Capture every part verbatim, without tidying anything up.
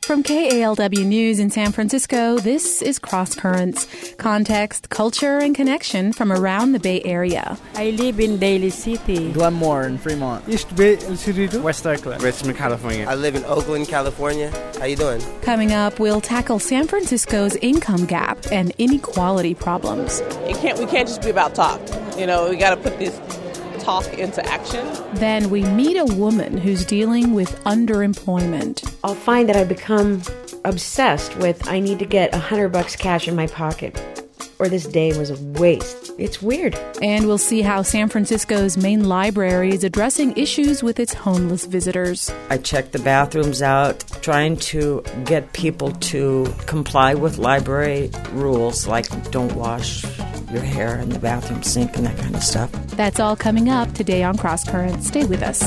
From K A L W News in San Francisco, this is Cross Currents. Context, culture, and connection from around the Bay Area. I live in Daly City, Glenmore and Fremont, East Bay, El Cerrito, West Oakland, Richmond, California. I live in Oakland, California. How you doing? Coming up, we'll tackle San Francisco's income gap and inequality problems. It can't. We can't just be about talk. You know, we got to put this talk into action. Then we meet a woman who's dealing with underemployment. I'll find that I become obsessed with I need to get a hundred bucks cash in my pocket, or this day was a waste. It's weird. And we'll see how San Francisco's main library is addressing issues with its homeless visitors. I check the bathrooms out, trying to get people to comply with library rules, like don't wash your hair in the bathroom sink and that kind of stuff. That's all coming up today on Cross Currents. Stay with us.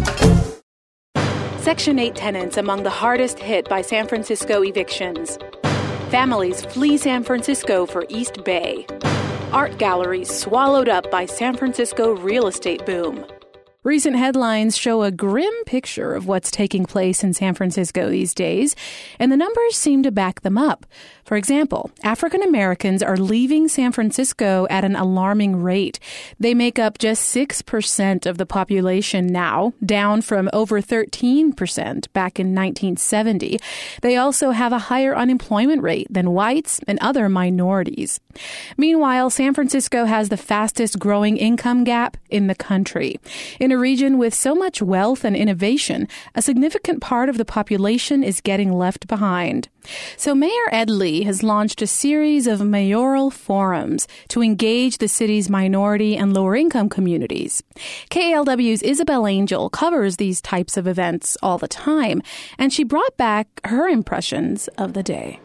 Section eight tenants among the hardest hit by San Francisco evictions. Families flee San Francisco for East Bay. Art galleries swallowed up by San Francisco real estate boom. Recent headlines show a grim picture of what's taking place in San Francisco these days, and the numbers seem to back them up. For example, African Americans are leaving San Francisco at an alarming rate. They make up just six percent of the population now, down from over thirteen percent back in nineteen seventy. They also have a higher unemployment rate than whites and other minorities. Meanwhile, San Francisco has the fastest growing income gap in the country. In a region with so much wealth and innovation, a significant part of the population is getting left behind. So Mayor Ed Lee has launched a series of mayoral forums to engage the city's minority and lower-income communities. K A L W's Isabel Angel covers these types of events all the time, and she brought back her impressions of the day.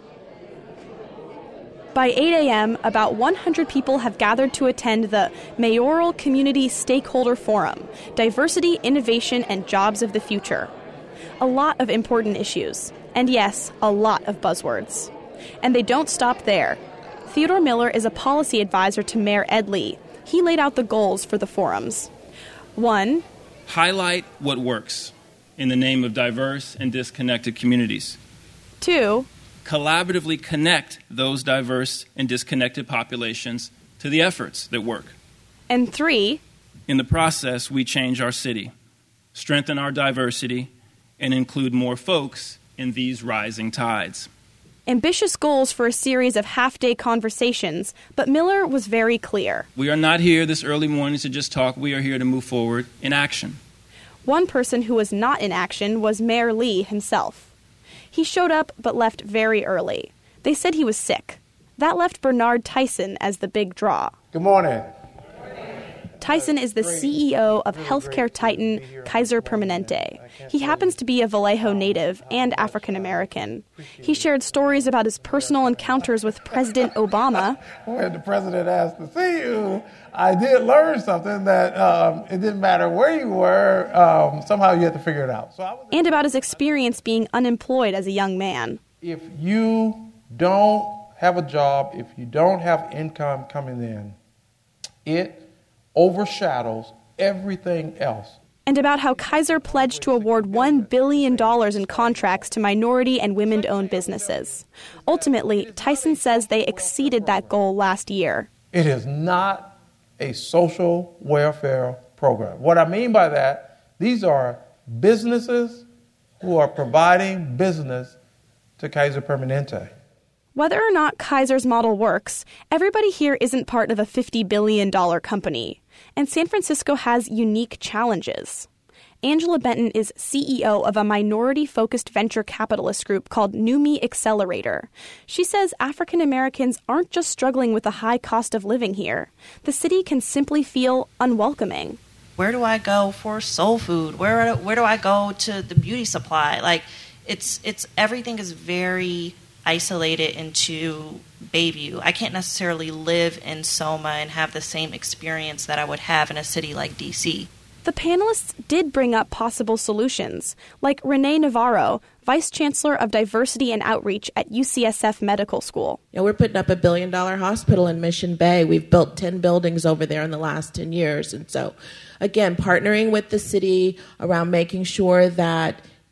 By eight a.m., about one hundred people have gathered to attend the Mayoral Community Stakeholder Forum, Diversity, Innovation, and Jobs of the Future. A lot of important issues. And yes, a lot of buzzwords. And they don't stop there. Theodore Miller is a policy advisor to Mayor Ed Lee. He laid out the goals for the forums. One, highlight what works in the name of diverse and disconnected communities. Two, collaboratively connect those diverse and disconnected populations to the efforts that work. And three, in the process, we change our city, strengthen our diversity, and include more folks in these rising tides. Ambitious goals for a series of half-day conversations, but Miller was very clear. We are not here this early morning to just talk. We are here to move forward in action. One person who was not in action was Mayor Lee himself. He showed up but left very early. They said he was sick. That left Bernard Tyson as the big draw. Good morning. Tyson is the C E O of healthcare titan Kaiser Permanente. He happens to be a Vallejo native and African American. He shared stories about his personal encounters with President Obama. When the president asked to see you, I did learn something that um, it didn't matter where you were, um, somehow you had to figure it out. So I was and about his experience being unemployed as a young man. If you don't have a job, if you don't have income coming in, it overshadows everything else. And about how Kaiser pledged to award one billion dollars in contracts to minority and women-owned businesses. Ultimately, Tyson says they exceeded that goal last year. It is not a social welfare program. What I mean by that, these are businesses who are providing business to Kaiser Permanente. Whether or not Kaiser's model works, everybody here isn't part of a fifty billion dollars company. And San Francisco has unique challenges. Angela Benton is C E O of a minority-focused venture capitalist group called Numi Accelerator. She says African Americans aren't just struggling with the high cost of living here. The city can simply feel unwelcoming. Where do I go for soul food? Where where do I go to the beauty supply? Like, it's it's everything is very isolated into Bayview. I can't necessarily live in Soma and have the same experience that I would have in a city like D C. The panelists did bring up possible solutions, like Renee Navarro, Vice Chancellor of Diversity and Outreach at U C S F Medical School. You know, we're putting up a billion-dollar hospital in Mission Bay. We've built ten buildings over there in the last ten years. And so, again, partnering with the city around making sure that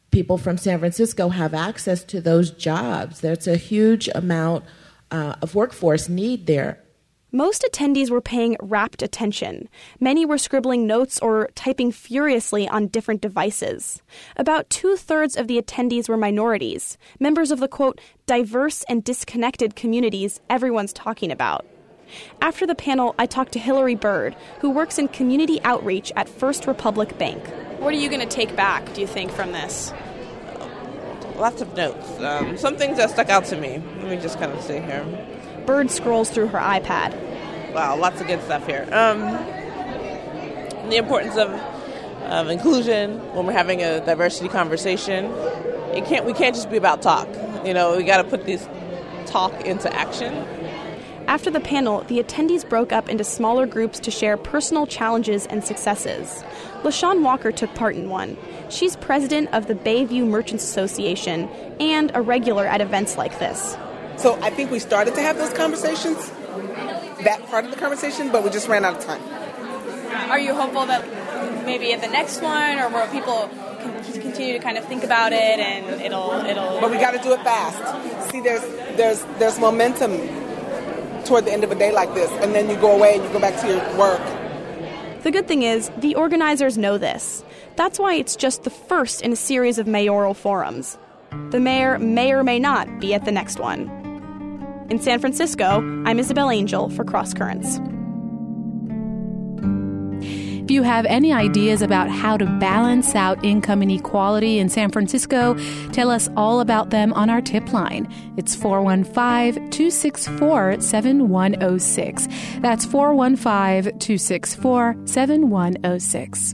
people from San Francisco have access to those jobs. There's a huge amount uh, of workforce need there. Most attendees were paying rapt attention. Many were scribbling notes or typing furiously on different devices. About two-thirds of the attendees were minorities, members of the, quote, diverse and disconnected communities everyone's talking about. After the panel, I talked to Hillary Bird, who works in community outreach at First Republic Bank. What are you going to take back, do you think, from this? Lots of notes. Um, some things that stuck out to me. Let me just kind of see here. Bird scrolls through her iPad. Wow, lots of good stuff here. Um, the importance of, of inclusion when we're having a diversity conversation. It can't. We can't just be about talk. You know, we got to put this talk into action. After the panel, the attendees broke up into smaller groups to share personal challenges and successes. LaShawn Walker took part in one. She's president of the Bayview Merchants Association and a regular at events like this. So I think we started to have those conversations, that part of the conversation, but we just ran out of time. Are you hopeful that maybe at the next one, or where people can continue to kind of think about it and it'll it'll? But we got to do it fast. See, there's there's there's momentum toward the end of a day like this, and then you go away and you go back to your work. The good thing is, the organizers know this. That's why it's just the first in a series of mayoral forums. The mayor may or may not be at the next one. In San Francisco, I'm Isabel Angel for Cross Currents. If you have any ideas about how to balance out income inequality in San Francisco, tell us all about them on our tip line. It's four one five, two six four, seven one zero six. That's four one five, two six four, seven one zero six.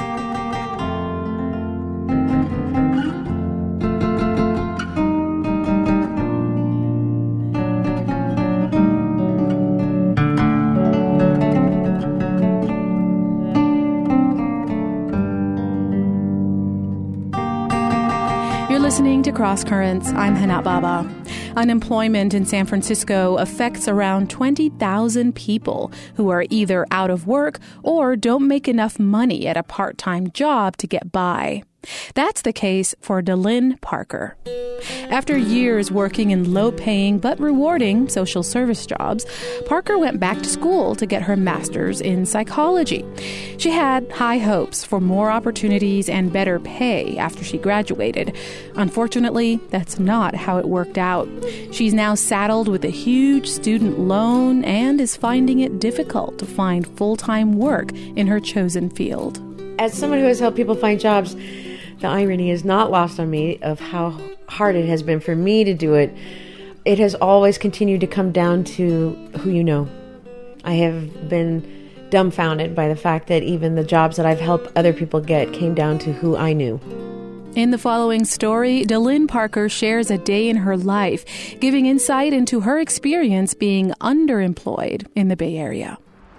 Listening to Cross Currents, I'm Hana Baba. Unemployment in San Francisco affects around twenty thousand people who are either out of work or don't make enough money at a part-time job to get by. That's the case for Delynn Parker. After years working in low-paying but rewarding social service jobs, Parker went back to school to get her master's in psychology. She had high hopes for more opportunities and better pay after she graduated. Unfortunately, that's not how it worked out. She's now saddled with a huge student loan and is finding it difficult to find full-time work in her chosen field. As someone who has helped people find jobs, the irony is not lost on me of how hard it has been for me to do it. It has always continued to come down to who you know. I have been dumbfounded by the fact that even the jobs that I've helped other people get came down to who I knew. In the following story, Delynn Parker shares a day in her life, giving insight into her experience being underemployed in the Bay Area.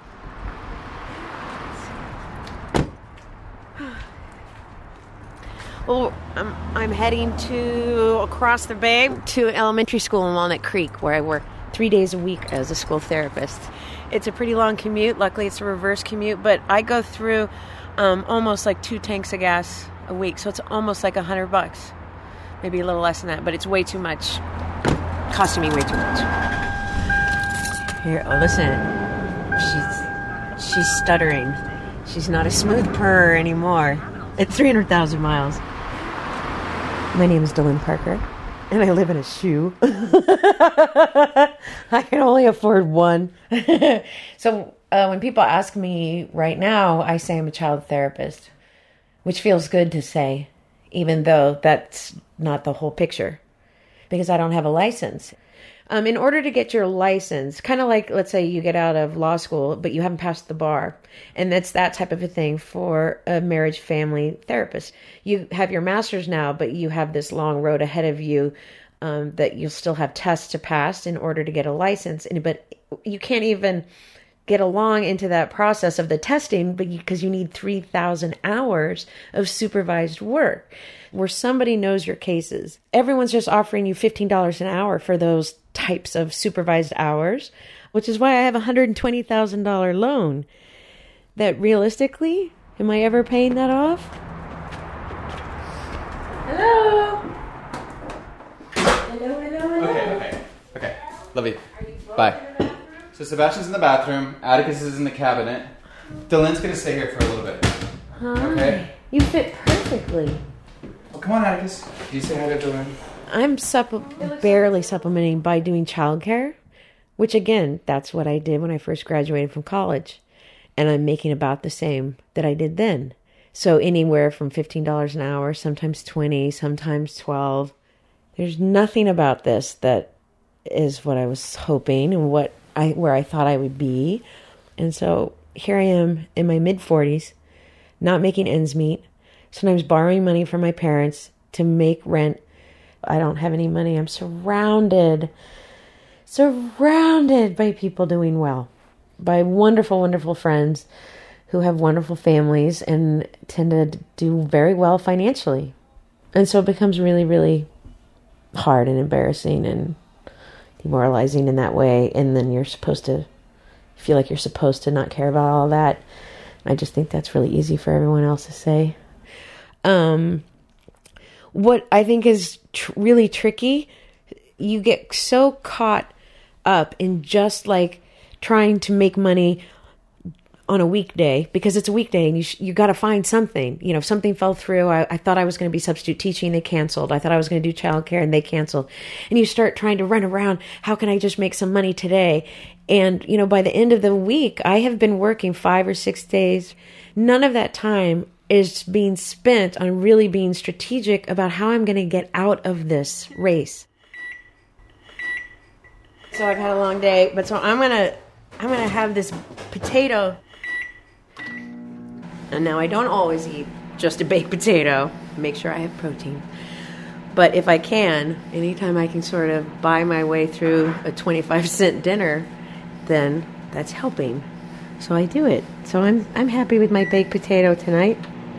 Well, I'm, I'm heading to across the bay to elementary school in Walnut Creek, where I work three days a week as a school therapist. It's a pretty long commute. Luckily, it's a reverse commute, but I go through um, almost like two tanks of gas a week, so it's almost like a hundred bucks, maybe a little less than that, but it's way too much, costing me way too much. Here, oh, listen, she's she's stuttering. She's not a smooth purr anymore. At three hundred thousand miles. My name is Delynn Parker, and I live in a shoe. I can only afford one. So uh, when people ask me right now, I say I'm a child therapist, which feels good to say, even though that's not the whole picture, because I don't have a license. Um, in order to get your license, kind of like, let's say you get out of law school, but you haven't passed the bar. And that's that type of a thing for a marriage family therapist. You have your master's now, but you have this long road ahead of you um, that you'll still have tests to pass in order to get a license. And, but you can't even get along into that process of the testing because you need three thousand hours of supervised work where somebody knows your cases. Everyone's just offering you fifteen dollars an hour for those types of supervised hours, which is why I have a one hundred twenty thousand dollars loan that realistically, am I ever paying that off? Hello? Love you. Bye. So Sebastian's in the bathroom. Atticus is in the cabinet. Dylan's going to stay here for a little bit. Hi. Okay? You fit perfectly. Well, come on, Atticus. Do you say hi to Dylan? I'm supple- barely supplementing by doing childcare, which again, that's what I did when I first graduated from college. And I'm making about the same that I did then. So anywhere from fifteen dollars an hour, sometimes twenty dollars, sometimes twelve dollars. There's nothing about this that is what I was hoping and what I where I thought I would be. And so here I am in my mid forties, not making ends meet, sometimes borrowing money from my parents to make rent. I don't have any money. I'm surrounded, surrounded by people doing well, by wonderful, wonderful friends who have wonderful families and tend to do very well financially. And so it becomes really, really hard and embarrassing and demoralizing in that way. And then you're supposed to feel like you're supposed to not care about all that. I just think that's really easy for everyone else to say. Um, what I think is tr- really tricky, you get so caught up in just like trying to make money on a weekday, because it's a weekday and you sh- you got to find something. You know, if something fell through, I, I thought I was going to be substitute teaching, they canceled. I thought I was going to do childcare and they canceled. And you start trying to run around, how can I just make some money today? And, you know, by the end of the week, I have been working five or six days. None of that time is being spent on really being strategic about how I'm going to get out of this race. So I've had a long day, but so I'm going to I'm going to have this potato. And now I don't always eat just a baked potato. Make sure I have protein. But if I can, anytime I can sort of buy my way through a twenty-five cent dinner, then that's helping. So I do it. So I'm I'm happy with my baked potato tonight.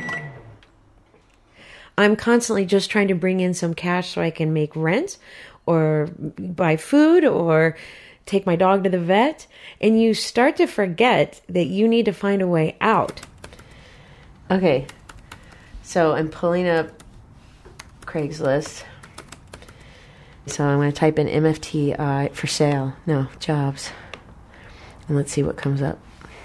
I'm constantly just trying to bring in some cash so I can make rent or buy food or take my dog to the vet. And you start to forget that you need to find a way out. Okay, so I'm pulling up Craigslist. So I'm going to type in M F T I for sale. No, jobs. And let's see what comes up.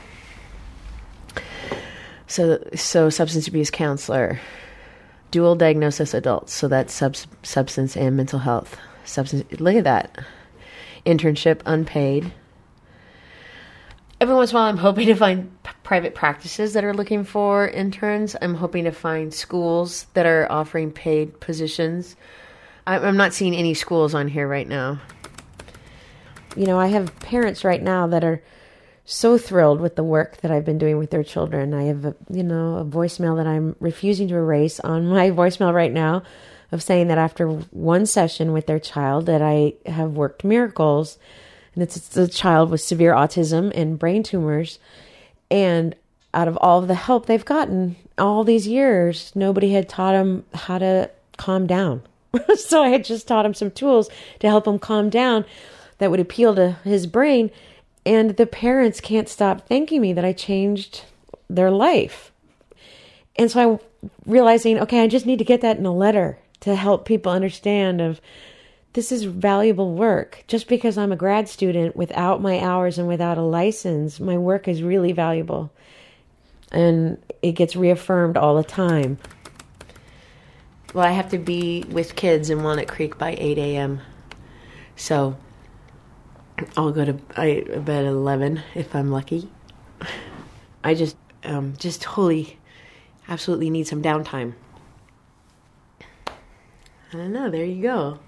So, so substance abuse counselor, dual diagnosis adults. So that's sub- substance and mental health. Substance. Look at that. Internship, unpaid. Every once in a while, I'm hoping to find p- private practices that are looking for interns. I'm hoping to find schools that are offering paid positions. I- I'm not seeing any schools on here right now. You know, I have parents right now that are so thrilled with the work that I've been doing with their children. I have, a, you know, a voicemail that I'm refusing to erase on my voicemail right now of saying that after one session with their child that I have worked miracles. And it's, it's a child with severe autism and brain tumors. And out of all of the help they've gotten all these years, nobody had taught him how to calm down. So I had just taught him some tools to help him calm down that would appeal to his brain. And the parents can't stop thanking me that I changed their life. And so I'm realizing, okay, I just need to get that in a letter to help people understand of this is valuable work. Just because I'm a grad student without my hours and without a license, my work is really valuable. And it gets reaffirmed all the time. Well, I have to be with kids in Walnut Creek by eight a.m. So I'll go to I, bed at eleven if I'm lucky. I just, um, just totally, absolutely need some downtime. I don't know, there you go.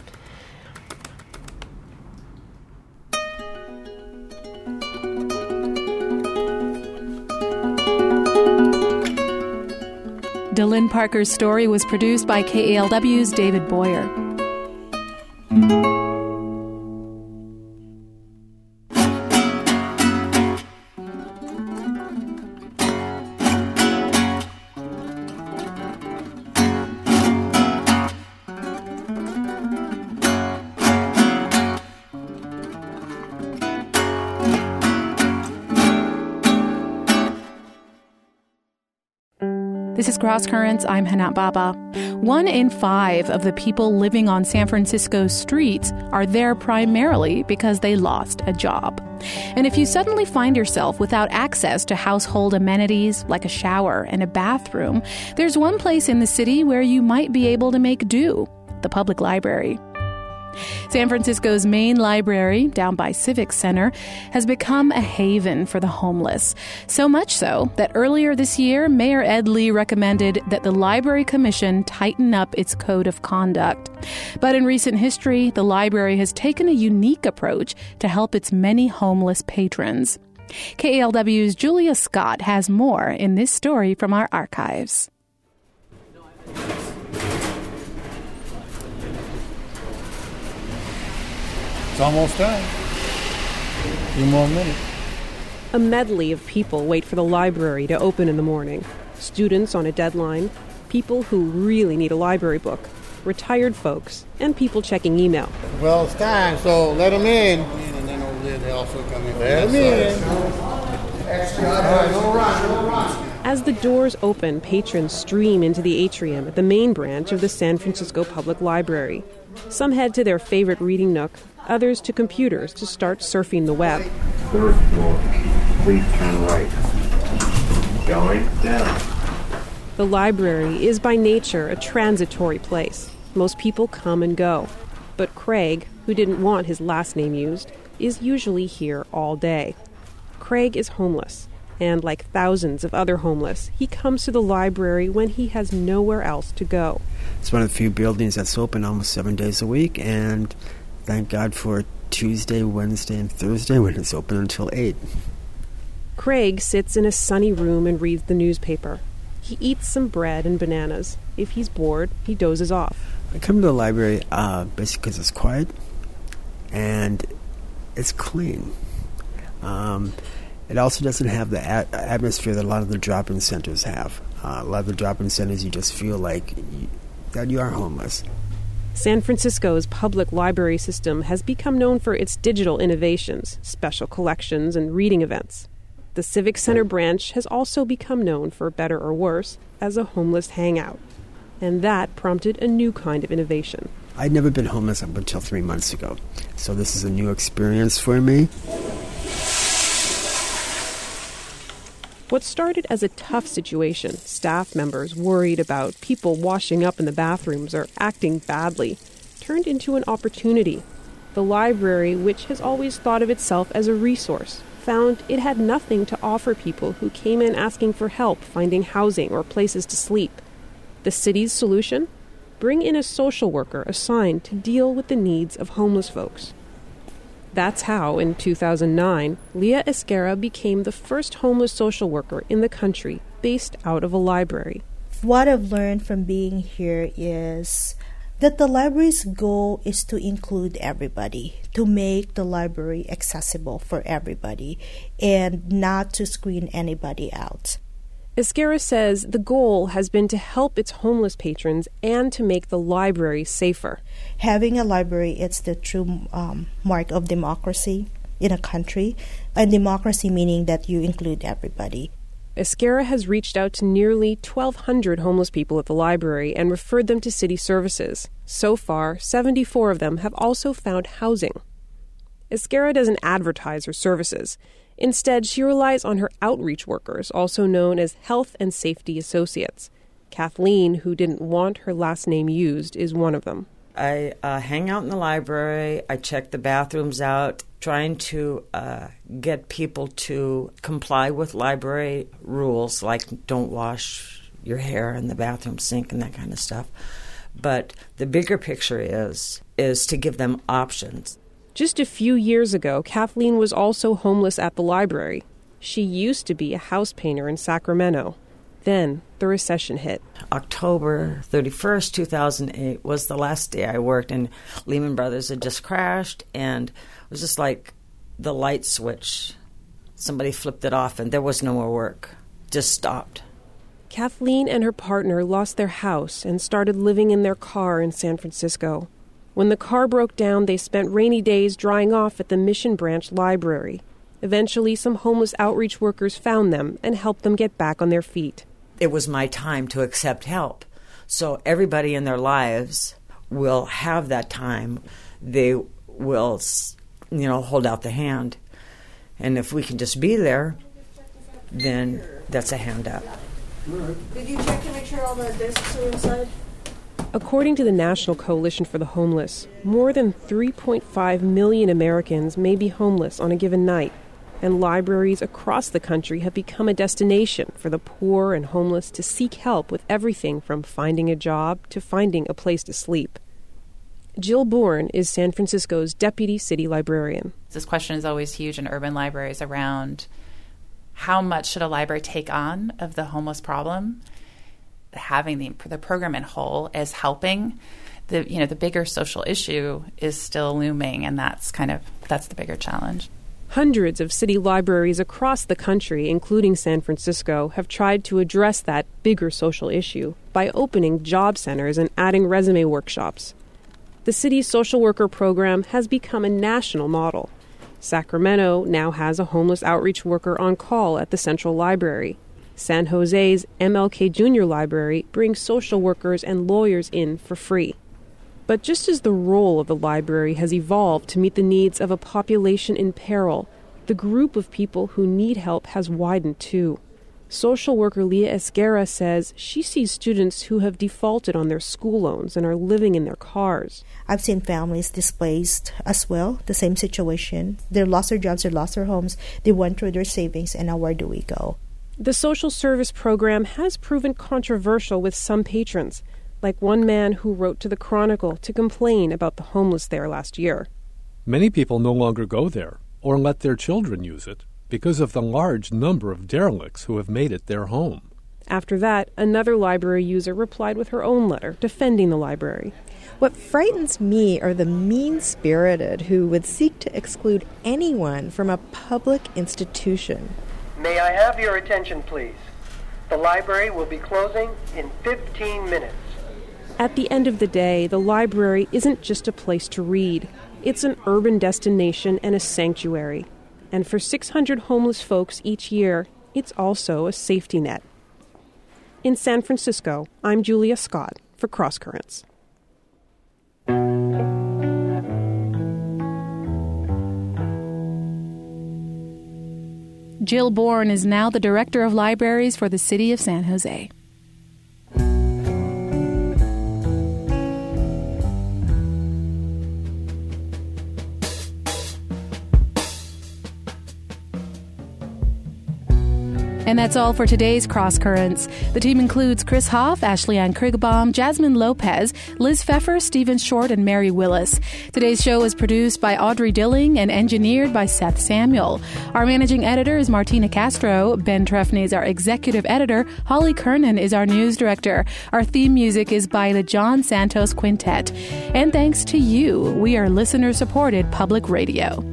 Dylan Parker's story was produced by K A L W's David Boyer. This is Cross Currents. I'm Hanat Baba. One in five of the people living on San Francisco's streets are there primarily because they lost a job. And if you suddenly find yourself without access to household amenities like a shower and a bathroom, there's one place in the city where you might be able to make do: the public library. San Francisco's main library, down by Civic Center, has become a haven for the homeless. So much so that earlier this year, Mayor Ed Lee recommended that the Library Commission tighten up its code of conduct. But in recent history, the library has taken a unique approach to help its many homeless patrons. K A L W's Julia Scott has more in this story from our archives. It's almost time. A few more minutes. A medley of people wait for the library to open in the morning. Students on a deadline, people who really need a library book, retired folks, and people checking email. Well, it's time, so let them in. And then over there, they also come in. Let them in. All right, don't run, don't run. As the doors open, patrons stream into the atrium at the main branch of the San Francisco Public Library. Some head to their favorite reading nook, others to computers to start surfing the web. Third floor, please turn right. Going down. The library is by nature a transitory place. Most people come and go. But Craig, who didn't want his last name used, is usually here all day. Craig is homeless, and like thousands of other homeless, he comes to the library when he has nowhere else to go. It's one of the few buildings that's open almost seven days a week, and thank God for Tuesday, Wednesday, and Thursday when it's open until eight. Craig sits in a sunny room and reads the newspaper. He eats some bread and bananas. If he's bored, he dozes off. I come to the library uh, basically because it's quiet and it's clean. Um, it also doesn't have the a- atmosphere that a lot of the drop-in centers have. Uh, a lot of the drop-in centers, you just feel like you, that you are homeless. San Francisco's public library system has become known for its digital innovations, special collections, and reading events. The Civic Center branch has also become known, for better or worse, as a homeless hangout. And that prompted a new kind of innovation. I'd never been homeless up until three months ago, so this is a new experience for me. What started as a tough situation, staff members worried about people washing up in the bathrooms or acting badly, turned into an opportunity. The library, which has always thought of itself as a resource, found it had nothing to offer people who came in asking for help finding housing or places to sleep. The city's solution? Bring in a social worker assigned to deal with the needs of homeless folks. That's how, in two thousand nine, Leah Esquerra became the first homeless social worker in the country based out of a library. What I've learned from being here is that the library's goal is to include everybody, to make the library accessible for everybody, and not to screen anybody out. Esquerra says the goal has been to help its homeless patrons and to make the library safer. Having a library, it's the true um, mark of democracy in a country, and democracy meaning that you include everybody. Esquerra has reached out to nearly twelve hundred homeless people at the library and referred them to city services. So far, seventy-four of them have also found housing. Esquerra doesn't advertise her services. Instead, she relies on her outreach workers, also known as health and safety associates. Kathleen, who didn't want her last name used, is one of them. I uh, hang out in the library. I check the bathrooms out, trying to uh, get people to comply with library rules, like don't wash your hair in the bathroom sink and that kind of stuff. But the bigger picture is is to give them options. Just a few years ago, Kathleen was also homeless at the library. She used to be a house painter in Sacramento. Then the recession hit. October thirty-first, two thousand eight was the last day I worked, and Lehman Brothers had just crashed, and it was just like the light switch. Somebody flipped it off, and there was no more work. Just stopped. Kathleen and her partner lost their house and started living in their car in San Francisco. When the car broke down, they spent rainy days drying off at the Mission Branch Library. Eventually, some homeless outreach workers found them and helped them get back on their feet. It was my time to accept help. So everybody in their lives will have that time. They will, you know, hold out the hand. And if we can just be there, then that's a hand up. Did you check to make sure all the desks are inside? According to the National Coalition for the Homeless, more than three point five million Americans may be homeless on a given night, and libraries across the country have become a destination for the poor and homeless to seek help with everything from finding a job to finding a place to sleep. Jill Bourne is San Francisco's deputy city librarian. This question is always huge in urban libraries around how much should a library take on of the homeless problem. Having the, the program in whole is helping. The you know the bigger social issue is still looming, and that's kind of that's the bigger challenge. Hundreds of city libraries across the country, including San Francisco, have tried to address that bigger social issue by opening job centers and adding resume workshops. The city's social worker program has become a national model. Sacramento now has a homeless outreach worker on call at the Central Library. San Jose's M L K Junior Library brings social workers and lawyers in for free. But just as the role of the library has evolved to meet the needs of a population in peril, the group of people who need help has widened too. Social worker Leah Esguerra says she sees students who have defaulted on their school loans and are living in their cars. I've seen families displaced as well, the same situation. They lost their jobs, they lost their homes, they went through their savings, and now where do we go? The social service program has proven controversial with some patrons, like one man who wrote to the Chronicle to complain about the homeless there last year. Many people no longer go there or let their children use it because of the large number of derelicts who have made it their home. After that, another library user replied with her own letter defending the library. What frightens me are the mean-spirited who would seek to exclude anyone from a public institution. May I have your attention, please? The library will be closing in fifteen minutes. At the end of the day, the library isn't just a place to read. It's an urban destination and a sanctuary. And for six hundred homeless folks each year, it's also a safety net. In San Francisco, I'm Julia Scott for Cross Currents. Jill Bourne is now the Director of Libraries for the City of San Jose. And that's all for today's Cross Currents. The team includes Chris Hoff, Ashley Ann Krigbaum, Jasmine Lopez, Liz Pfeffer, Stephen Short, and Mary Willis. Today's show was produced by Audrey Dilling and engineered by Seth Samuel. Our managing editor is Martina Castro. Ben Trefny is our executive editor. Holly Kernan is our news director. Our theme music is by the John Santos Quintet. And thanks to you, we are listener-supported public radio.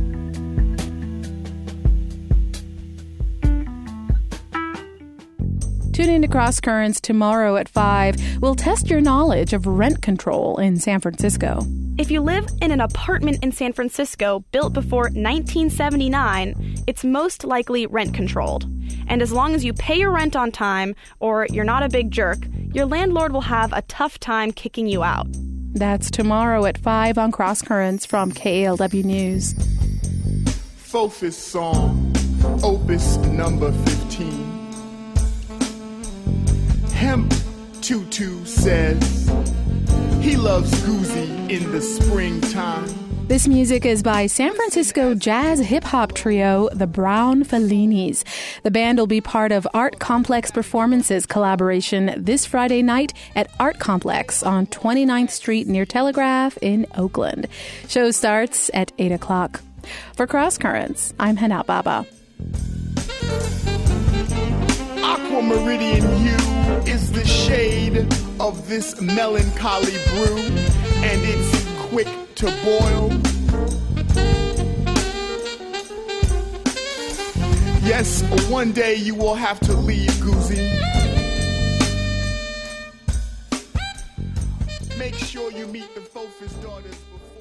Tune in to Cross Currents tomorrow at five. We'll test your knowledge of rent control in San Francisco. If you live in an apartment in San Francisco built before nineteen seventy-nine, it's most likely rent controlled. And as long as you pay your rent on time or you're not a big jerk, your landlord will have a tough time kicking you out. That's tomorrow at five on Cross Currents from K A L W News. Fofus song, opus number fifteen. Hemp Tutu says he loves Goozy in the springtime. This music is by San Francisco jazz hip-hop trio, the Brown Fellinis. The band will be part of Art Complex Performances collaboration this Friday night at Art Complex on twenty-ninth Street near Telegraph in Oakland. Show starts at eight o'clock. For Cross Currents, I'm Hana Baba. Aqua Meridian hue is the shade of this melancholy brew, and it's quick to boil. Yes, one day you will have to leave, Goozy. Make sure you meet the Fofus daughters before.